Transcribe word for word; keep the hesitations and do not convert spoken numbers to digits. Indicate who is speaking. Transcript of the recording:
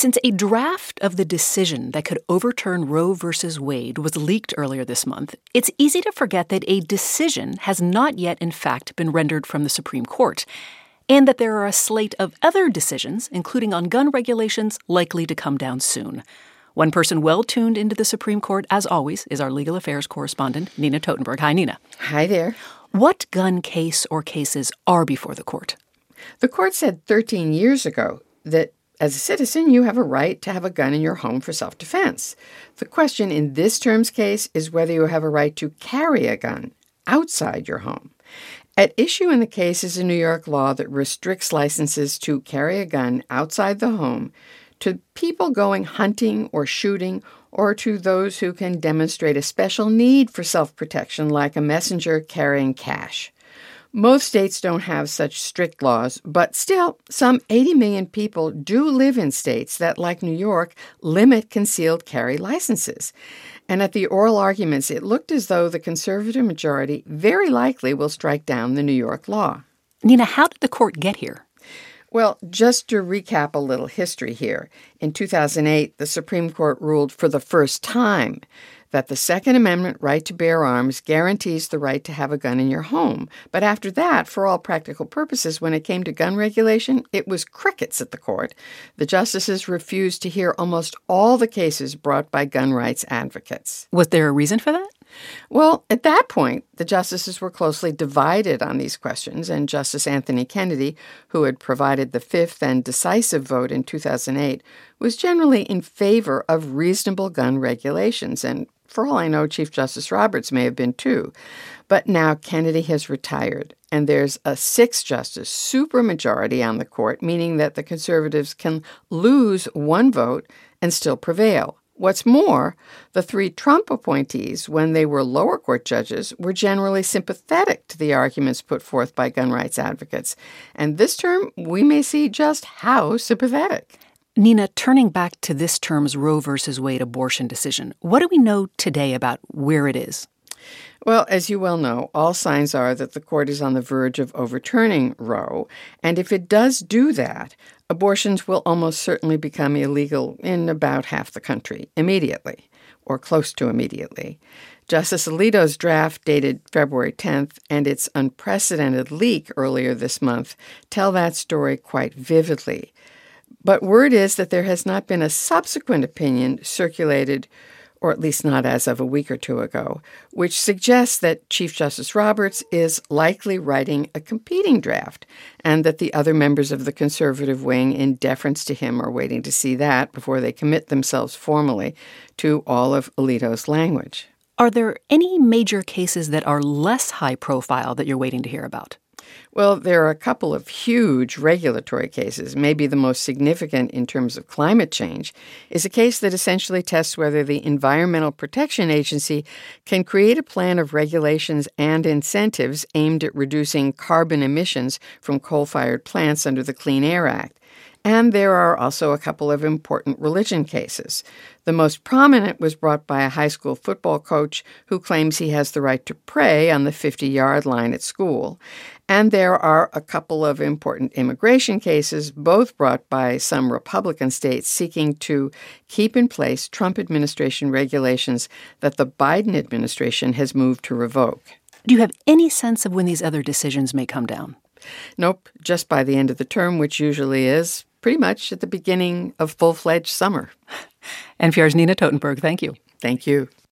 Speaker 1: Since a draft of the decision that could overturn Roe v. Wade was leaked earlier this month, it's easy to forget that a decision has not yet, in fact, been rendered from the Supreme Court, and that there are a slate of other decisions, including on gun regulations, likely to come down soon. One person well tuned into the Supreme Court, as always, is our legal affairs correspondent, Nina Totenberg. Hi, Nina.
Speaker 2: Hi there.
Speaker 1: What gun case or cases are before the court?
Speaker 2: The court said thirteen years ago that as a citizen, you have a right to have a gun in your home for self-defense. The question in this term's case is whether you have a right to carry a gun outside your home. At issue in the case is a New York law that restricts licenses to carry a gun outside the home to people going hunting or shooting, or to those who can demonstrate a special need for self-protection, like a messenger carrying cash. Most states don't have such strict laws, but still, some eighty million people do live in states that, like New York, limit concealed carry licenses. And at the oral arguments, it looked as though the conservative majority very likely will strike down the New York law.
Speaker 1: Nina, how did the court get here?
Speaker 2: Well, just to recap a little history here, in two thousand eight, the Supreme Court ruled for the first time that the Second Amendment right to bear arms guarantees the right to have a gun in your home. But after that, for all practical purposes, when it came to gun regulation, it was crickets at the court. The justices refused to hear almost all the cases brought by gun rights advocates.
Speaker 1: Was there a reason for that?
Speaker 2: Well, at that point, the justices were closely divided on these questions, and Justice Anthony Kennedy, who had provided the fifth and decisive vote in two thousand eight, was generally in favor of reasonable gun regulations, and for all I know, Chief Justice Roberts may have been too. But now Kennedy has retired, and there's a six-justice supermajority on the court, meaning that the conservatives can lose one vote and still prevail. What's more, the three Trump appointees, when they were lower court judges, were generally sympathetic to the arguments put forth by gun rights advocates. And this term, we may see just how sympathetic.
Speaker 1: Nina, turning back to this term's Roe v. Wade abortion decision, what do we know today about where it is?
Speaker 2: Well, as you well know, all signs are that the court is on the verge of overturning Roe, and if it does do that, abortions will almost certainly become illegal in about half the country immediately, or close to immediately. Justice Alito's draft, dated February tenth, and its unprecedented leak earlier this month tell that story quite vividly. But word is that there has not been a subsequent opinion circulated, or at least not as of a week or two ago, which suggests that Chief Justice Roberts is likely writing a competing draft, and that the other members of the conservative wing, in deference to him, are waiting to see that before they commit themselves formally to all of Alito's language.
Speaker 1: Are there any major cases that are less high profile that you're waiting to hear about?
Speaker 2: Well, there are a couple of huge regulatory cases. Maybe the most significant in terms of climate change is a case that essentially tests whether the Environmental Protection Agency can create a plan of regulations and incentives aimed at reducing carbon emissions from coal-fired plants under the Clean Air Act. And there are also a couple of important religion cases. The most prominent was brought by a high school football coach who claims he has the right to pray on the fifty-yard line at school. And there are a couple of important immigration cases, both brought by some Republican states seeking to keep in place Trump administration regulations that the Biden administration has moved to revoke.
Speaker 1: Do you have any sense of when these other decisions may come down?
Speaker 2: Nope, just by the end of the term, which usually is pretty much at the beginning of full-fledged summer.
Speaker 1: N P R's Nina Totenberg, thank you.
Speaker 2: Thank you.